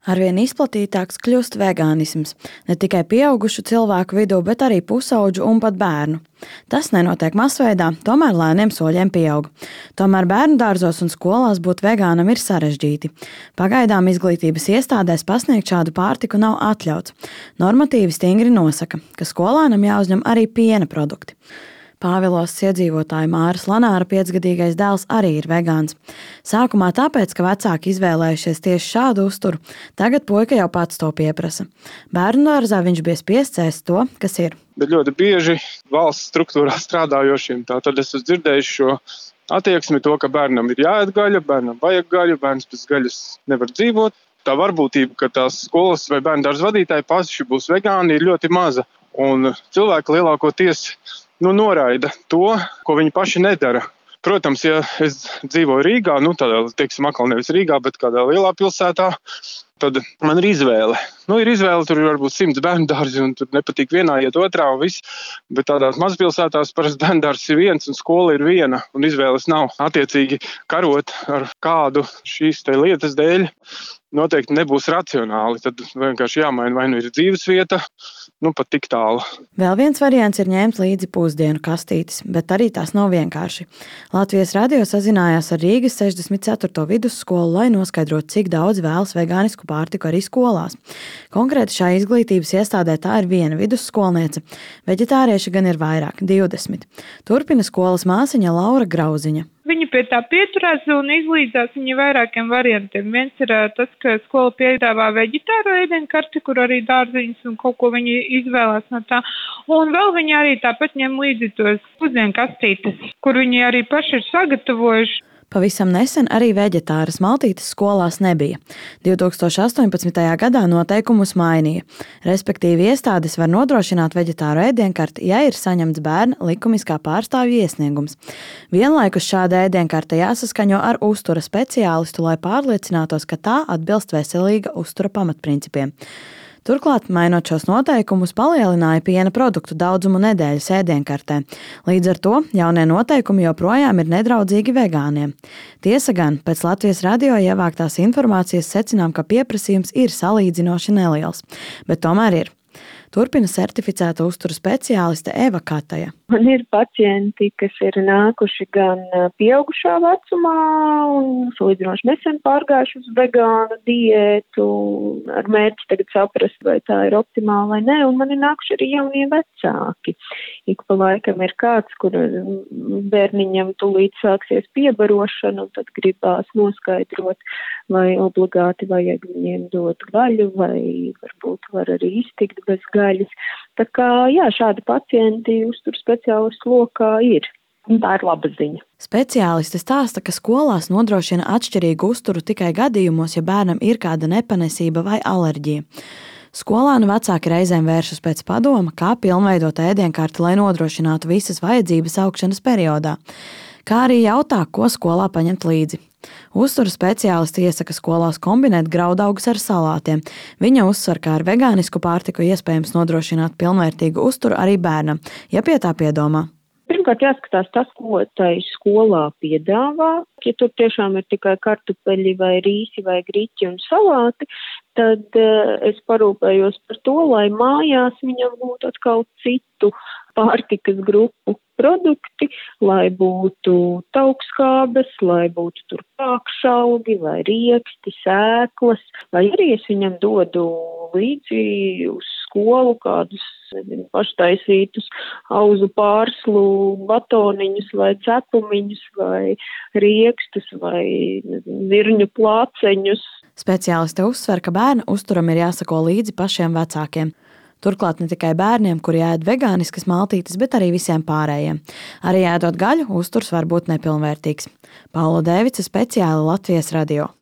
Arvien izplatītāks kļūst vegānisms ne tikai pieaugušu cilvēku vidū, bet arī pusauģu un pat bērnu. Tas nenotiek masveidā, tomēr lēniem soļiem pieaug. Tomēr bērnu dārzos un skolās būt vegānam ir sarežģīti. Pagaidām izglītības iestādēs pasniegt šādu pārtiku nav atļauts. Normatīvi stingri nosaka, ka skolēnam jāuzņem arī piena produkti. Pāvilos iedzīvotāja Māras Lanāra 5-gadīgais dēls arī ir vegāns. Sākumā tāpēc, ka vecāki izvēlējušies tieši šādu uzturu, tagad puika jau pats to pieprasa. Bērnu dārzā viņš bija spiests ēst to, kas ir. Bet ļoti bieži valsts struktūrā strādājošiem tātad es esmu dzirdējis šo attieksmi to, ka bērnam ir jāēd gaļa, bērnam vajag gaļu, bērns bez gaļas nevar dzīvot. Tā varbūtība, ka tās skolas vai bērnu dārza vadītāji paši būs vegāni, ir ļoti maza. Un cilvēki lielākoties noraida to, ko viņi paši nedara. Protams, ja es dzīvoju Rīgā, tādā, atkal nevis Rīgā, bet kādā lielā pilsētā, tad man ir izvēle. Ir izvēle, tur ir varbūt 100 bērnu dārzi, un tur nepatīk vienā, iet otrā un viss. Bet tādās mazpilsētās parasti bērnu dārzs ir viens un skola ir viena, un izvēles nav. Attiecīgi karot ar kādu šīs lietas dēļ noteikti nebūs racionāli. Tad vienkārši jāmaina, vai nu ir dzīvesvieta, pat tik tālu. Vēl viens variants ir ņemt līdzi pusdienu kastītes, bet arī tās nav vienkārši. Latvijas radio sazinājās ar Rīgas 64. vidusskolu, lai noskaidrotu, cik daudz vēlas vegānisku pārtiku arī skolās. Konkrēti šā izglītības iestādē tā ir viena vidusskolniece, veģetārieši gan ir vairāk, 20. Turpina skolas māsiņa Laura Grauziņa. Viņi pie tā pieturās un izlīdzās viņa vairākiem variantiem. Viens ir tas, ka skola piedāvā veģetāro ēdienkarti, kur arī dārziņas un kaut ko viņi izvēlās no tā. Un vēl viņi arī tāpat ņem līdzi tos pusdienu kastītes, kur viņi arī paši ir sagatavojuši. Pavisam nesen arī veģetāras maltītes skolās nebija. 2018. gadā noteikumus mainīja. Respektīvi iestādes var nodrošināt veģetāro ēdienkarti, ja ir saņemts bērna likumiskā pārstāvja iesniegums. Vienlaikus šāda ēdienkarte jāsaskaņo ar uztura speciālistu, lai pārliecinātos, ka tā atbilst veselīga uztura pamatprincipiem. Turklāt, mainot šos noteikumus, palielināja piena produktu daudzumu nedēļas ēdienkartē. Līdz ar to jaunie noteikumi joprojām ir nedraudzīgi vegāniem. Tiesa gan, pēc Latvijas radio ievāktās informācijas secinām, ka pieprasījums ir salīdzinoši neliels, bet tomēr ir. Turpina certificēta uztura speciāliste Eva Kataja. Man ir pacienti, kas ir nākuši gan pieaugušā vecumā un salīdzinoši nesen pārgājuši uz vegānu diētu ar mērķi tagad saprast, vai tā ir optimāla vai nē, un man ir nākuši arī jaunie vecāki. Ik pa laikam ir kāds, kur bērniņam tūlīt sāksies piebarošana, un tad gribās noskaidrot, vai obligāti vajag viņiem dot gaļu, vai varbūt var arī iztikt bez gaļas. Tā kā, šādi pacienti uztur speciālistu lokā ir. Un tā ir laba ziņa. Speciālisti stāsta, ka skolās nodrošina atšķirīgu uzturu tikai gadījumos, ja bērnam ir kāda nepanesība vai alerģija. Skolānu vecāki reizēm vēršas pēc padoma, kā pilnveidot ēdienkarti, lai nodrošinātu visas vajadzības augšanas periodā. Kā arī jautā, ko skolā paņemt līdzi. Uztura speciālisti iesaka skolās kombinēt graudaugus ar salātiem. Viņa uzsver, ka ar vegānisku pārtiku iespējams nodrošināt pilnvērtīgu uzturu arī bērnam, ja pie tā piedomā. Pirmkārt jāskatās tas, ko tai skolā piedāvā. Ja tur tiešām ir tikai kartupeļi vai rīsi vai griķi un salāti, tad es parūpējos par to, lai mājās viņam būtu atkal citu pārtikas grupu produkti, lai būtu taukskābes, lai būtu tur pākšaugi vai rieksti, sēklas, vai arī es viņam dodu līdzi uz skolu kādus paštaisītus auzu pārslu batoniņus vai cepumiņus vai riekstus vai zirņu plāceņus. Speciāliste uzsver, ka bērna uzturam ir jāsako līdzi pašiem vecākiem. Turklāt ne tikai bērniem, kuri ēd vegāniskas maltītes, bet arī visiem pārējiem. Arī ēdot gaļu, uzturs var būt nepilnvērtīgs. Paula Dēvica, speciāli Latvijas radio.